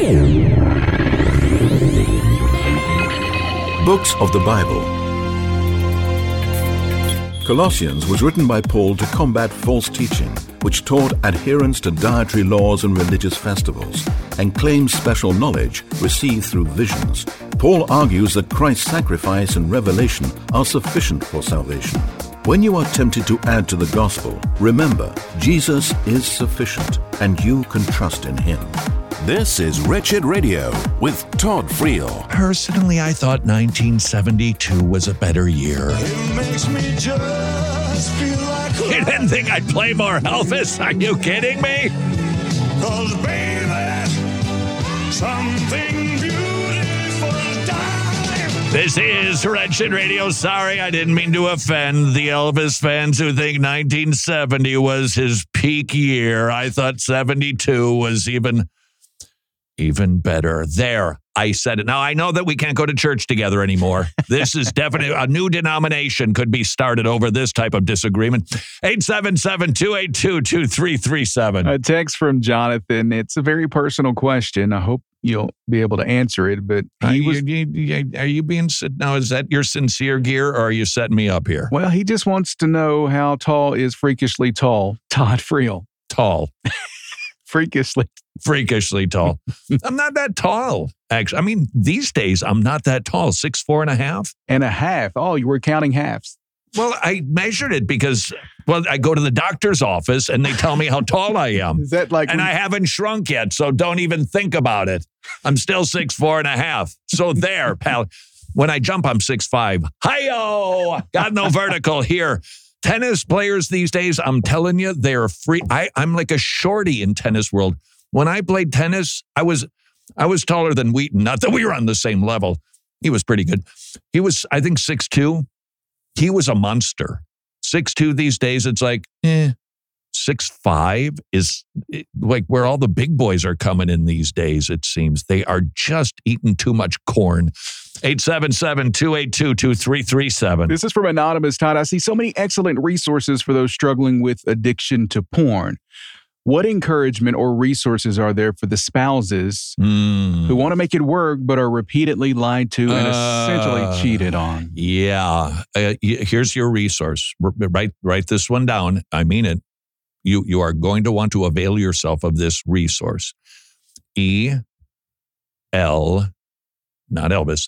Books of the Bible. Colossians was written by Paul to combat false teaching, which taught adherence to dietary laws and religious festivals, and claims special knowledge received through visions. Paul argues that Christ's sacrifice and revelation are sufficient for salvation. When you are tempted to add to the gospel, remember, Jesus is sufficient, and you can trust in him. This is Wretched Radio with Todd Friel. Personally, I thought 1972 was a better year. It makes me just feel like You didn't think I'd play more Elvis? Are you kidding me? 'Cause baby, something beautiful died. This is Wretched Radio. Sorry, I didn't mean to offend the Elvis fans who think 1970 was his peak year. I thought 72 was even better. There, I said it. Now, I know that we can't go to church together anymore. This is definitely a new denomination could be started over this type of disagreement. 877-282-2337. A text from Jonathan. It's a very personal question. I hope you'll be able to answer it, but Are you being, now, is that your sincere gear, or are you setting me up here? well, he just wants to know how tall is freakishly tall Todd Friel. Tall. Freakishly tall. I'm not that tall, actually. I mean, these days, I'm not that tall. 6'4" and a half. and a half. Oh, you were counting halves. Well, I measured it because, I go to the doctor's office and they tell me how tall I am. Is that like... And I haven't shrunk yet, so don't even think about it. I'm still 6'4" and a half. So there, pal. When I jump, I'm 6'5". Hi-yo! Got no vertical here. Tennis players these days, I'm telling you, they're free. I'm like a shorty in tennis world. When I played tennis, I was taller than Wheaton. Not that we were on the same level. He was pretty good. He was, I think, 6'2". He was a monster. 6'2" these days, it's like, 6'5" is like where all the big boys are coming in these days, it seems. They are just eating too much corn. 877-282-2337. This is from Anonymous. Todd, I see so many excellent resources for those struggling with addiction to porn. What encouragement or resources are there for the spouses who want to make it work but are repeatedly lied to and essentially cheated on? Yeah. Here's your resource. Write this one down. I mean it. You are going to want to avail yourself of this resource. Not Elvis,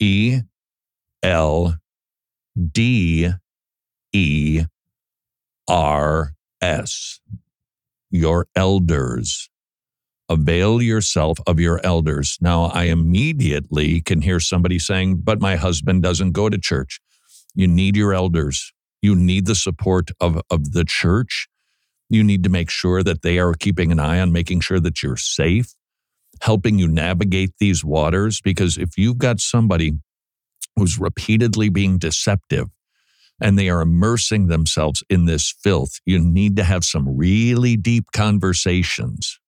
ELDERS. Your elders. Avail yourself of your elders. Now, I immediately can hear somebody saying, but my husband doesn't go to church. You need your elders. You need the support of the church. You need to make sure that they are keeping an eye on making sure that you're safe, helping you navigate these waters. Because if you've got somebody who's repeatedly being deceptive and they are immersing themselves in this filth, you need to have some really deep conversations.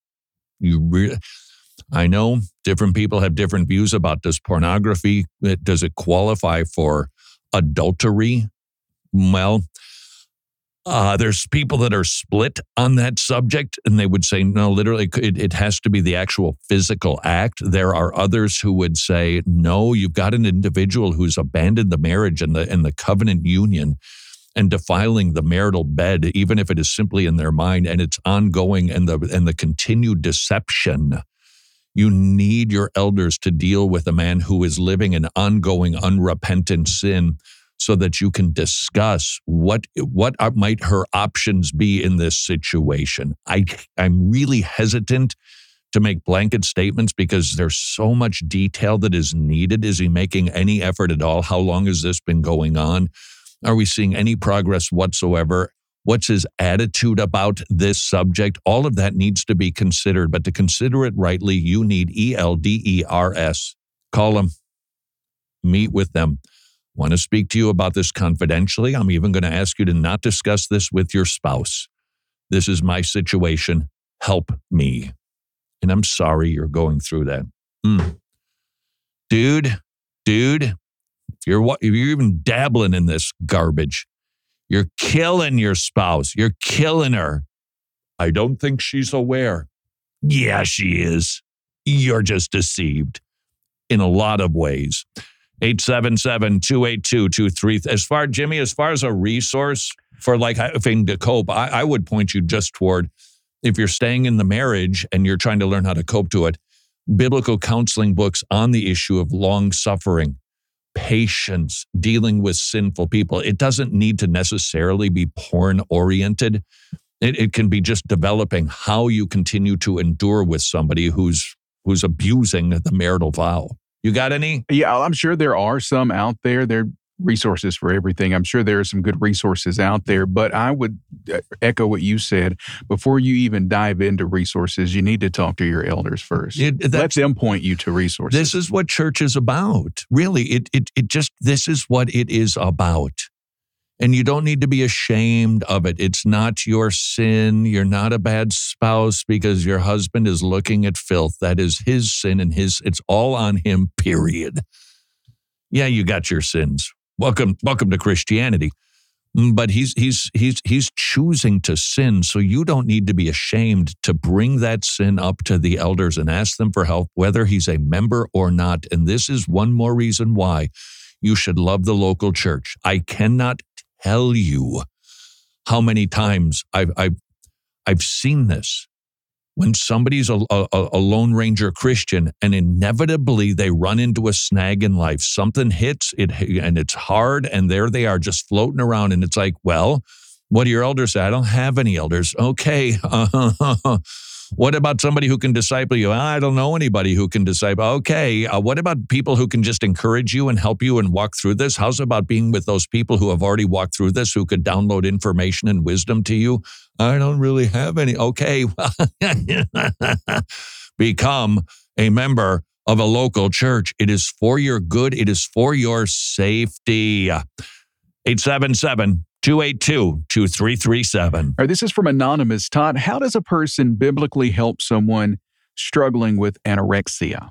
I know different people have different views about does pornography, does it qualify for adultery? Well, there's people that are split on that subject, and they would say, no, literally, it has to be the actual physical act. There are others who would say, no, you've got an individual who's abandoned the marriage and the covenant union and defiling the marital bed, even if it is simply in their mind and it's ongoing and the continued deception. You need your elders to deal with a man who is living in ongoing unrepentant sin, so that you can discuss what might her options be in this situation. I'm really hesitant to make blanket statements because there's so much detail that is needed. Is he making any effort at all? How long has this been going on? Are we seeing any progress whatsoever? What's his attitude about this subject? All of that needs to be considered, but to consider it rightly, you need ELDERS. Call them, meet with them. Want to speak to you about this confidentially. I'm even going to ask you to not discuss this with your spouse. This is my situation. Help me. And I'm sorry you're going through that. Dude, if you're even dabbling in this garbage, you're killing your spouse. You're killing her. I don't think she's aware. Yeah, she is. you're just deceived in a lot of ways. 877-282-23. As far as a resource for like having to cope, I would point you just toward, if you're staying in the marriage and you're trying to learn how to cope to it, biblical counseling books on the issue of long suffering, patience, dealing with sinful people. It doesn't need to necessarily be porn oriented. It can be just developing how you continue to endure with somebody who's abusing the marital vow. You got any? Yeah, I'm sure there are some out there. There are resources for everything. I'm sure there are some good resources out there, but I would echo what you said. Before you even dive into resources, you need to talk to your elders first. Let them point you to resources. This is what church is about. Really, this is what it is about. And you don't need to be ashamed of it. It's not your sin. You're not a bad spouse because your husband is looking at filth. That is his sin and it's all on him, period. Yeah, you got your sins. Welcome to Christianity. But he's choosing to sin. So you don't need to be ashamed to bring that sin up to the elders and ask them for help, whether he's a member or not. And this is one more reason why you should love the local church. I cannot tell you how many times I've seen this when somebody's a Lone Ranger Christian and inevitably they run into a snag in life. Something hits it and it's hard, and there they are just floating around, and it's like, well, what do your elders say? I don't have any elders. Okay. What about somebody who can disciple you? I don't know anybody who can disciple. Okay. What about people who can just encourage you and help you and walk through this? How's about being with those people who have already walked through this, who could download information and wisdom to you? I don't really have any. Okay. Become a member of a local church. It is for your good. It is for your safety. 877-282-2337. All right, this is from Anonymous. Todd, how does a person biblically help someone struggling with anorexia?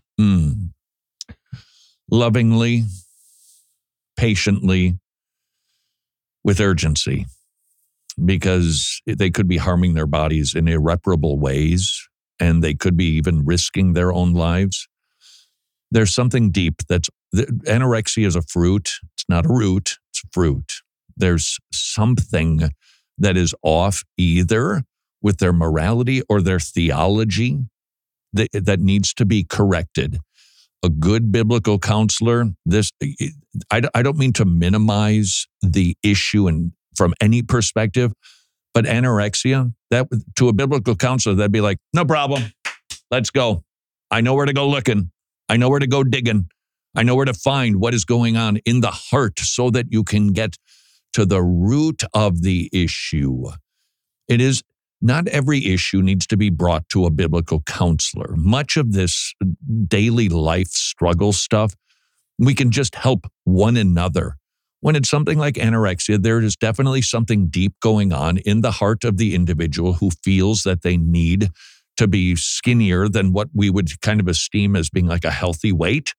Lovingly, patiently, with urgency, because they could be harming their bodies in irreparable ways, and they could be even risking their own lives. There's something deep anorexia is a fruit. It's not a root, it's a fruit. There's something that is off either with their morality or their theology that needs to be corrected. A good biblical counselor, I don't mean to minimize the issue and from any perspective, but anorexia, that to a biblical counselor, that'd be like, no problem. Let's go. I know where to go looking. I know where to go digging. I know where to find what is going on in the heart so that you can get to the root of the issue. It is not every issue needs to be brought to a biblical counselor. Much of this daily life struggle stuff, we can just help one another. When it's something like anorexia, there is definitely something deep going on in the heart of the individual who feels that they need to be skinnier than what we would kind of esteem as being like a healthy weight.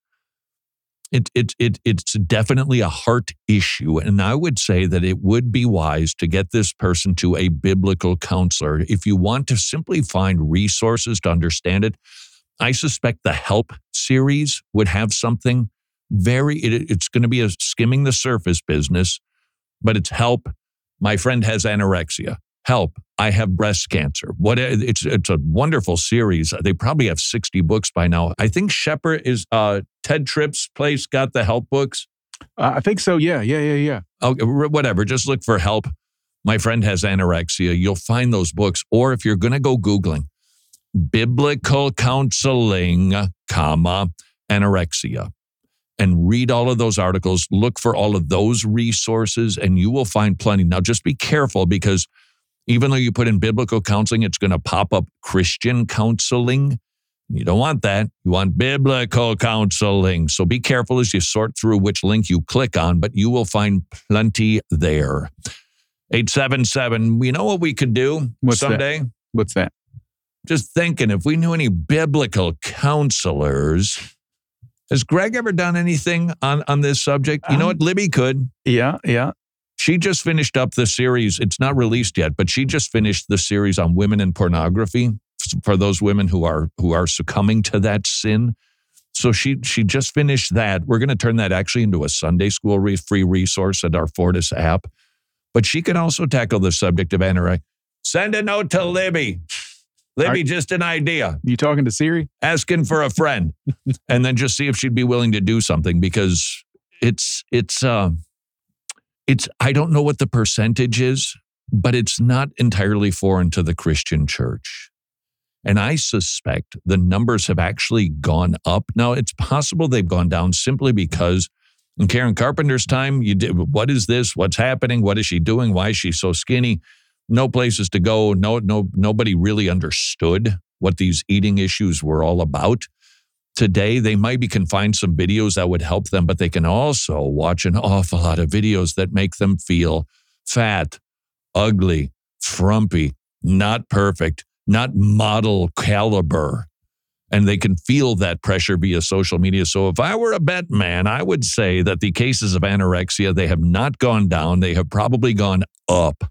It's definitely a heart issue. And I would say that it would be wise to get this person to a biblical counselor. If you want to simply find resources to understand it, I suspect the Help series would have something it's going to be a skimming the surface business, but it's Help. My friend has anorexia. Help. I have breast cancer. It's a wonderful series. They probably have 60 books by now. I think Shepherd is Ted Tripp's place got the Help books. I think so. Yeah. Okay, whatever. Just look for Help. My friend has anorexia. You'll find those books. Or if you're going to go Googling biblical counseling, anorexia, and read all of those articles, look for all of those resources, and you will find plenty. Now, just be careful, because even though you put in biblical counseling, it's going to pop up Christian counseling. You don't want that. You want biblical counseling. So be careful as you sort through which link you click on, but you will find plenty there. 877, you know what we could do someday? What's that? Just thinking, if we knew any biblical counselors. Has Greg ever done anything on this subject? You know what? Libby could. Yeah. She just finished up the series. It's not released yet, but she just finished the series on women and pornography. for those women who are succumbing to that sin. So she just finished that. We're going to turn that actually into a Sunday school free resource at our Fortis app. But she can also tackle the subject of anorexia. Send a note to Libby. Libby, just an idea. You talking to Siri? Asking for a friend. And then just see if she'd be willing to do something, because it's I don't know what the percentage is, but it's not entirely foreign to the Christian church. And I suspect the numbers have actually gone up. Now, it's possible they've gone down simply because in Karen Carpenter's time, what is this? What's happening? What is she doing? Why is she so skinny? No places to go. Nobody really understood what these eating issues were all about. Today, they might be confined some videos that would help them, but they can also watch an awful lot of videos that make them feel fat, ugly, frumpy, not perfect, not model caliber. And they can feel that pressure via social media. So if I were a bet man, I would say that the cases of anorexia, they have not gone down. They have probably gone up.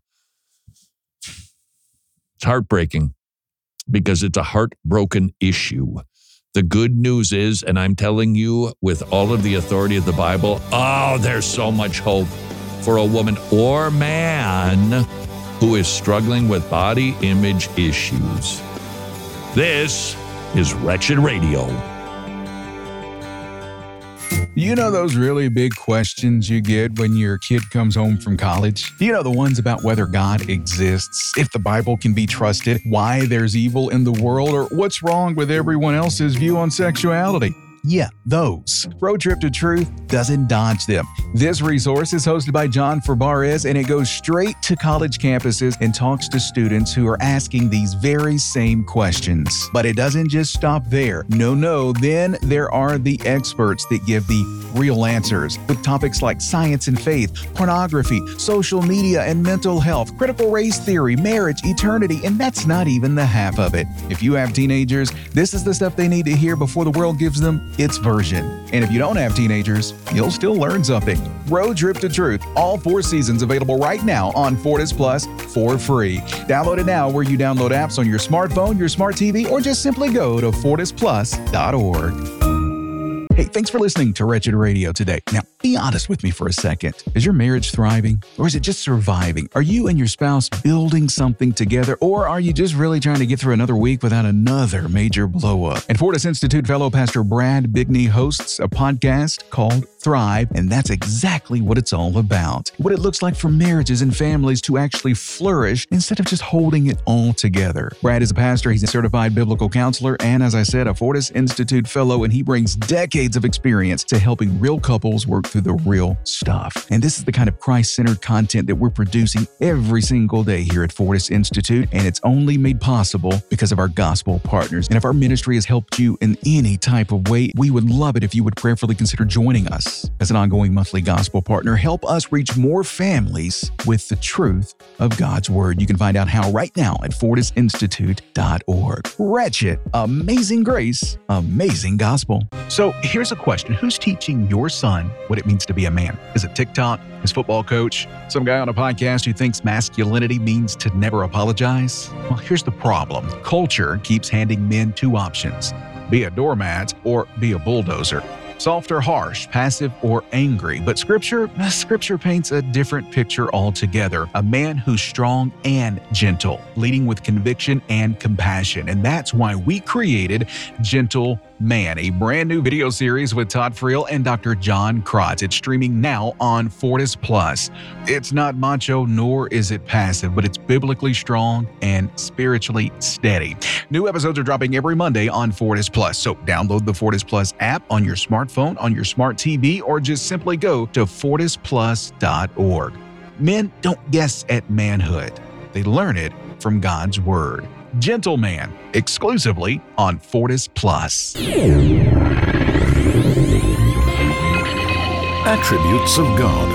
It's heartbreaking because it's a heartbroken issue. The good news is, and I'm telling you with all of the authority of the Bible, there's so much hope for a woman or man who is struggling with body image issues. This is Wretched Radio. You know those really big questions you get when your kid comes home from college? You know the ones about whether God exists, if the Bible can be trusted, why there's evil in the world, or what's wrong with everyone else's view on sexuality? Yeah, those. Road Trip to Truth doesn't dodge them. This resource is hosted by John Fabarez, and it goes straight to college campuses and talks to students who are asking these very same questions. But it doesn't just stop there. No. Then there are the experts that give the real answers with topics like science and faith, pornography, social media and mental health, critical race theory, marriage, eternity, and that's not even the half of it. If you have teenagers, this is the stuff they need to hear before the world gives them its version. And if you don't have teenagers, you'll still learn something. Road Trip to Truth, all 4 seasons available right now on Fortis Plus for free. Download it now where you download apps on your smartphone, your smart TV, or just simply go to fortisplus.org. Hey, thanks for listening to Wretched Radio today. Now, be honest with me for a second. Is your marriage thriving, or is it just surviving? Are you and your spouse building something together, or are you just really trying to get through another week without another major blow-up? And Fortis Institute fellow Pastor Brad Bigney hosts a podcast called Thrive, and that's exactly what it's all about. What it looks like for marriages and families to actually flourish instead of just holding it all together. Brad is a pastor, he's a certified biblical counselor, and as I said, a Fortis Institute fellow, and he brings decades of experience to helping real couples work through the real stuff. And this is the kind of Christ-centered content that we're producing every single day here at Fortis Institute, and it's only made possible because of our gospel partners. And if our ministry has helped you in any type of way, we would love it if you would prayerfully consider joining us as an ongoing monthly gospel partner. Help us reach more families with the truth of God's word. You can find out how right now at fortisinstitute.org. Wretched, amazing grace, amazing gospel. So here's a question. Who's teaching your son what it means to be a man? Is it TikTok, his football coach, some guy on a podcast who thinks masculinity means to never apologize? Well, here's the problem. Culture keeps handing men 2 options: be a doormat or be a bulldozer. Soft or harsh, passive or angry. But Scripture paints a different picture altogether. A man who's strong and gentle, leading with conviction and compassion. And that's why we created Gentle Man, a brand new video series with Todd Friel and Dr. John Krotz. It's streaming now on Fortis Plus. It's not macho, nor is it passive, but it's biblically strong and spiritually steady. New episodes are dropping every Monday on Fortis Plus. So download the Fortis Plus app on your smartphone, on your smart TV, or just simply go to fortisplus.org. Men don't guess at manhood. They learn it from God's Word. Gentle Man, exclusively on Fortis Plus. Attributes of God.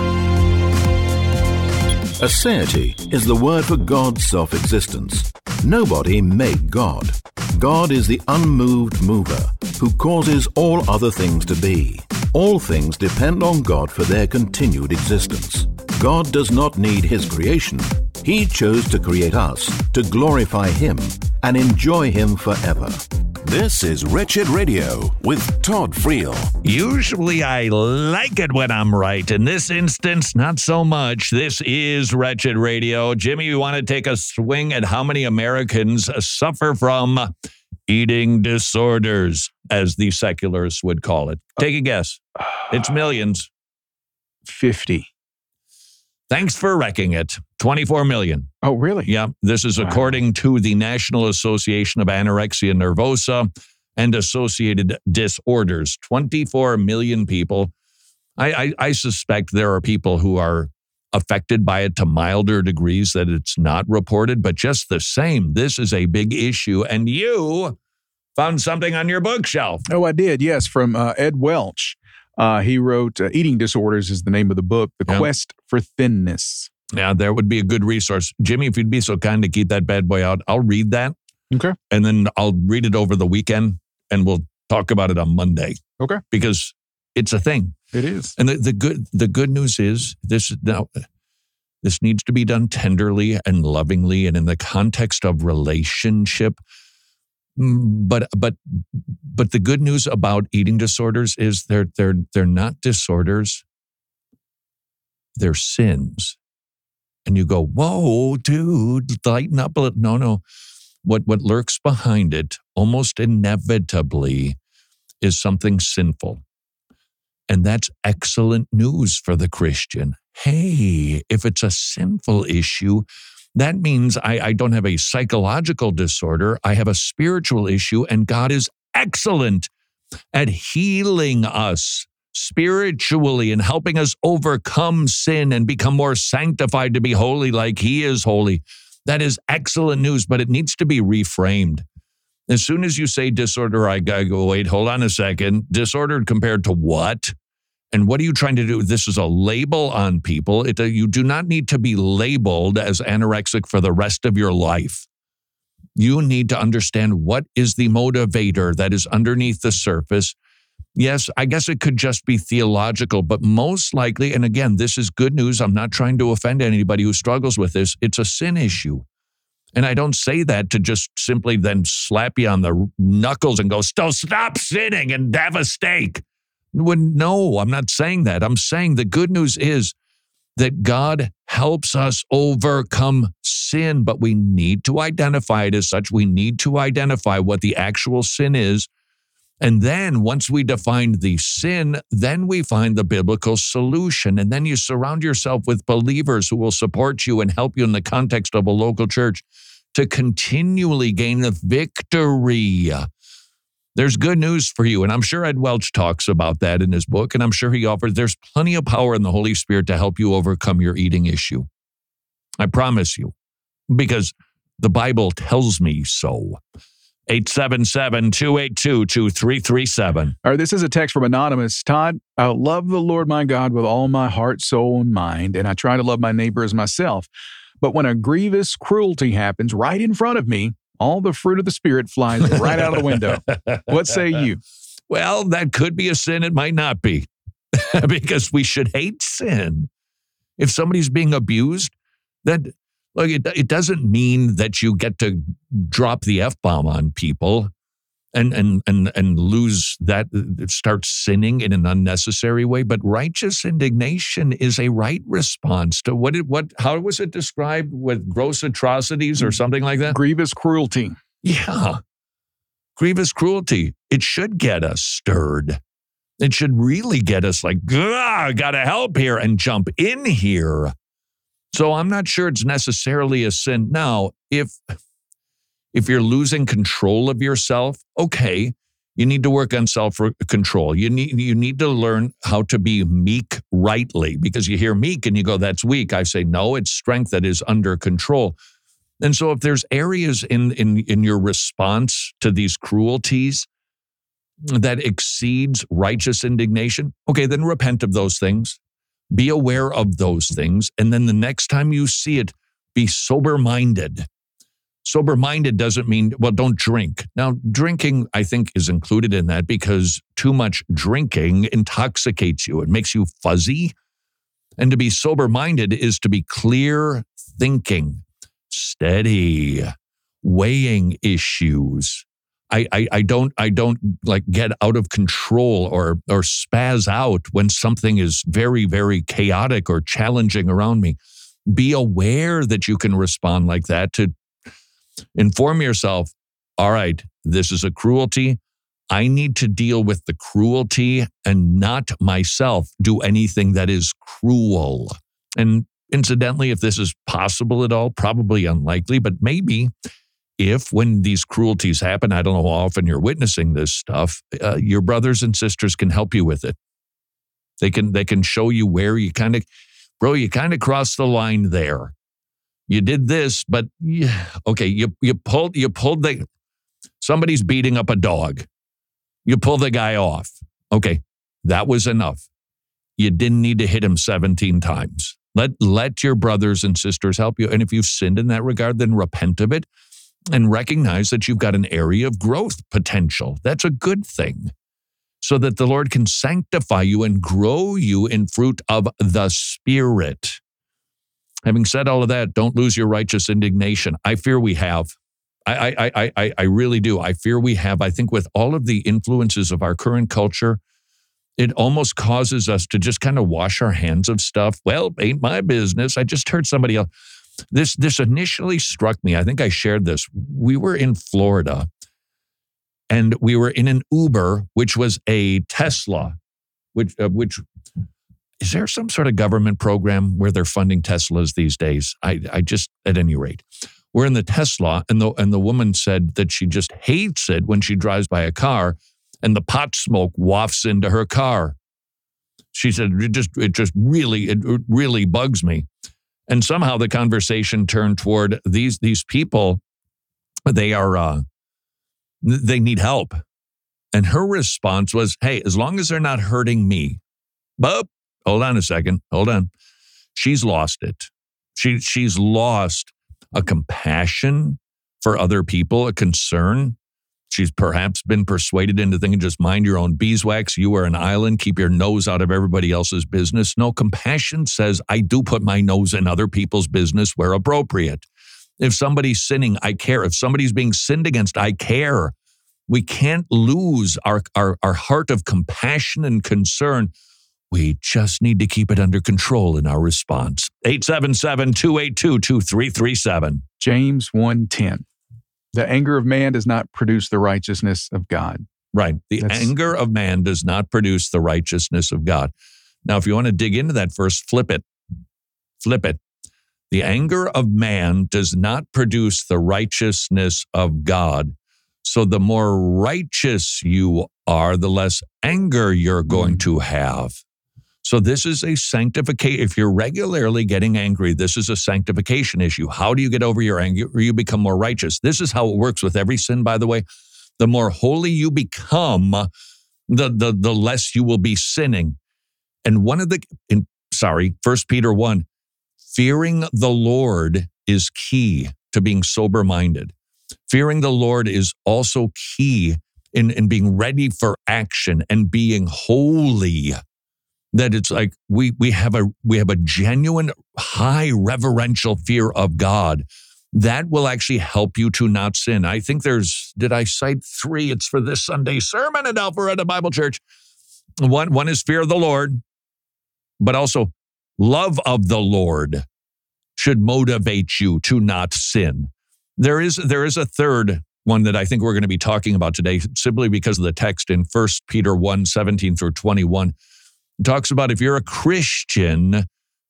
Aseity is the word for God's self-existence. Nobody made God. God is the unmoved mover who causes all other things to be. All things depend on God for their continued existence. God does not need his creation. He chose to create us to glorify him and enjoy him forever. This is Wretched Radio with Todd Friel. Usually I like it when I'm right. In this instance, not so much. This is Wretched Radio. Jimmy, you want to take a swing at how many Americans suffer from eating disorders, as the secularists would call it? Take a guess. It's millions. 50. Thanks for wrecking it. 24 million. Oh, really? Yeah, this is according to the National Association of Anorexia Nervosa and Associated Disorders. 24 million people. I suspect there are people who are affected by it to milder degrees that it's not reported, but just the same, this is a big issue. And you found something on your bookshelf. Oh, I did, yes, from Ed Welch. He wrote Eating Disorders is the name of the book, The Quest for Thinness. Yeah, there would be a good resource. Jimmy, if you'd be so kind to keep that bad boy out, I'll read that. Okay. And then I'll read it over the weekend and we'll talk about it on Monday. Okay. Because it's a thing. It is. And the good news is this needs to be done tenderly and lovingly and in the context of relationship. But the good news about eating disorders is they're not disorders. They're sins. And you go, whoa, dude, lighten up a little. No. What lurks behind it, almost inevitably, is something sinful. And that's excellent news for the Christian. Hey, if it's a sinful issue, that means I don't have a psychological disorder. I have a spiritual issue, and God is excellent at healing us spiritually and helping us overcome sin and become more sanctified to be holy like He is holy. That is excellent news, but it needs to be reframed. As soon as you say disorder, I go, wait, hold on a second. Disordered compared to what? And what are you trying to do? This is a label on people. You do not need to be labeled as anorexic for the rest of your life. You need to understand what is the motivator that is underneath the surface. Yes, I guess it could just be theological, but most likely, and again, this is good news. I'm not trying to offend anybody who struggles with this. It's a sin issue. And I don't say that to just simply then slap you on the knuckles and go, stop sinning and have a steak. No, I'm not saying that. I'm saying the good news is that God helps us overcome sin, but we need to identify it as such. We need to identify what the actual sin is. And then once we define the sin, then we find the biblical solution. And then you surround yourself with believers who will support you and help you in the context of a local church to continually gain the victory. There's good news for you. And I'm sure Ed Welch talks about that in his book. And I'm sure he offers, there's plenty of power in the Holy Spirit to help you overcome your eating issue. I promise you, because the Bible tells me so. 877-282-2337. All right, this is a text from Anonymous. Todd, I love the Lord my God with all my heart, soul, and mind, and I try to love my neighbor as myself. But when a grievous cruelty happens right in front of me, all the fruit of the Spirit flies right out of the window. What say you? Well, that could be a sin. It might not be, because we should hate sin. If somebody's being abused, that look, it doesn't mean that you get to drop the F-bomb on people and lose that, start sinning in an unnecessary way. But righteous indignation is a right response to how was it described with gross atrocities or something like that? Grievous cruelty. Yeah. Grievous cruelty. It should get us stirred. It should really get us like, gotta help here and jump in here. So I'm not sure it's necessarily a sin. Now, if you're losing control of yourself, okay, you need to work on self-control. You need to learn how to be meek rightly, because you hear meek and you go, that's weak. I say, no, it's strength that is under control. And so if there's areas in your response to these cruelties that exceeds righteous indignation, okay, then repent of those things. Be aware of those things. And then the next time you see it, be sober-minded. Sober-minded doesn't mean, well, don't drink. Now, drinking, I think, is included in that because too much drinking intoxicates you. It makes you fuzzy. And to be sober-minded is to be clear thinking, steady, weighing issues. I don't like get out of control or spaz out when something is very, very chaotic or challenging around me. Be aware that you can respond like that, to inform yourself, all right, this is a cruelty. I need to deal with the cruelty and not myself do anything that is cruel. And incidentally, if this is possible at all, probably unlikely, but maybe if when these cruelties happen, I don't know how often you're witnessing this stuff, your brothers and sisters can help you with it. They can show you where you kind of crossed the line there. You did this, but you pulled somebody's beating up a dog. You pull the guy off. Okay, that was enough. You didn't need to hit him 17 times. Let your brothers and sisters help you. And if you've sinned in that regard, then repent of it and recognize that you've got an area of growth potential. That's a good thing, so that the Lord can sanctify you and grow you in fruit of the Spirit. Having said all of that, don't lose your righteous indignation. I fear we have. I really do. I fear we have. I think with all of the influences of our current culture, it almost causes us to just kind of wash our hands of stuff. Well, ain't my business. I just heard somebody else. This initially struck me. I think I shared this. We were in Florida, and we were in an Uber, which was a Tesla, which is there some sort of government program where they're funding Teslas these days? I just, at any rate, we're in the Tesla, and the woman said that she just hates it when she drives by a car and the pot smoke wafts into her car. She said, it really bugs me. And somehow the conversation turned toward these people. They need help. And her response was, hey, as long as they're not hurting me. But hold on a second. Hold on. She's lost it. She's lost a compassion for other people, a concern. She's perhaps been persuaded into thinking, just mind your own beeswax. You are an island. Keep your nose out of everybody else's business. No, compassion says, I do put my nose in other people's business where appropriate. If somebody's sinning, I care. If somebody's being sinned against, I care. We can't lose our heart of compassion and concern. We just need to keep it under control in our response. 877-282-2337. James 1:10. The anger of man does not produce the righteousness of God. Right. Anger of man does not produce the righteousness of God. Now, if you want to dig into that verse, flip it. Flip it. The anger of man does not produce the righteousness of God. So the more righteous you are, the less anger you're going to have. So this is a sanctification. If you're regularly getting angry, this is a sanctification issue. How do you get over your anger? You become more righteous. This is how it works with every sin, by the way. The more holy you become, the less you will be sinning. And 1 Peter 1, fearing the Lord is key to being sober-minded. Fearing the Lord is also key in being ready for action and being holy. That it's like we have a genuine high reverential fear of God that will actually help you to not sin. I think did I cite 3? It's for this Sunday sermon at Alpharetta Bible Church. One is fear of the Lord, but also love of the Lord should motivate you to not sin. There is a third one that I think we're going to be talking about today, simply because of the text in 1 Peter 1:17 through 21. It talks about if you're a Christian,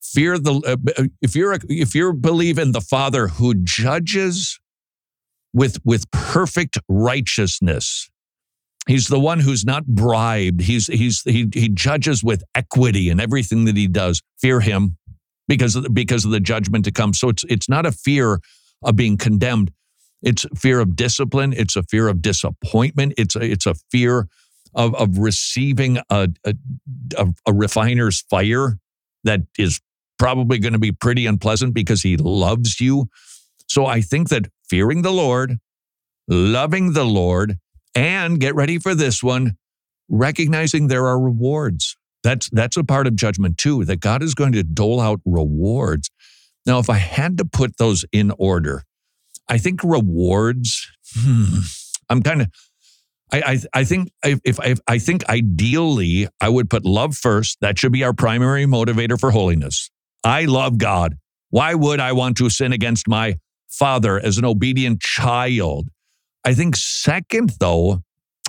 if you believe in the Father who judges with perfect righteousness. He's the one who's not bribed. He judges with equity in everything that he does. Fear him because of the judgment to come. So it's not a fear of being condemned. It's fear of discipline. It's a fear of disappointment. It's a fear of receiving a refiner's fire that is probably going to be pretty unpleasant because he loves you. So I think that fearing the Lord, loving the Lord, and get ready for this one, recognizing there are rewards. That's a part of judgment too, that God is going to dole out rewards. Now, if I had to put those in order, I think rewards. I'm kind of. I think I think ideally I would put love first. That should be our primary motivator for holiness. I love God. Why would I want to sin against my Father as an obedient child? I think second, though,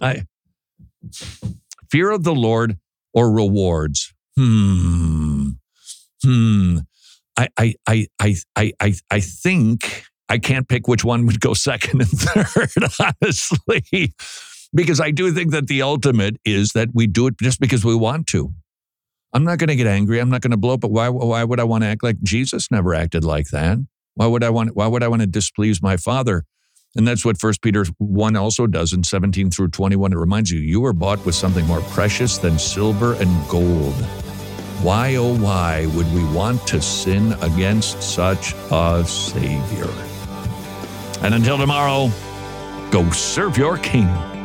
fear of the Lord or rewards. I think I can't pick which one would go second and third, honestly, because I do think that the ultimate is that we do it just because we want to. I'm not going to get angry. I'm not going to blow up. But why would I want to act like Jesus never acted like that? Why would I want to displease my Father? And that's what 1 Peter 1 also does in 17 through 21. It reminds you, you were bought with something more precious than silver and gold. Why, oh, why would we want to sin against such a Savior? And until tomorrow, go serve your King.